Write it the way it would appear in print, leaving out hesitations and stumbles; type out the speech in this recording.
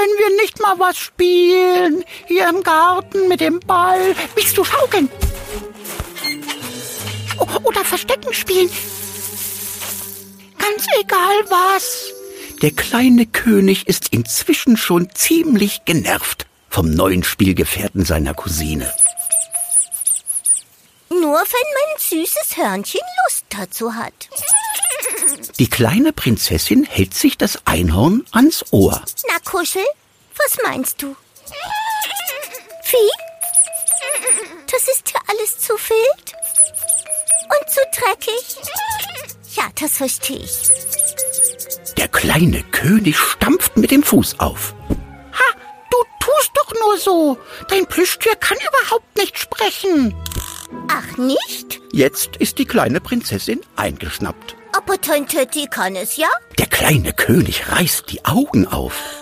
Können wir nicht mal was spielen? Hier im Garten mit dem Ball. Willst du schaukeln? Oder Verstecken spielen? Ganz egal was. Der kleine König ist inzwischen schon ziemlich genervt vom neuen Spielgefährten seiner Cousine. Nur wenn mein süßes Hörnchen Lust dazu hat. Die kleine Prinzessin hält sich das Einhorn ans Ohr. Na, Kuschel, was meinst du? Wie? Das ist ja alles zu wild und zu dreckig. Ja, das verstehe ich. Der kleine König stampft mit dem Fuß auf. Ha, du tust doch nur so. Dein Plüschtier kann überhaupt nicht sprechen. Ach, nicht? Jetzt ist die kleine Prinzessin eingeschnappt. Aber Tante, die kann es, ja? Der kleine König reißt die Augen auf.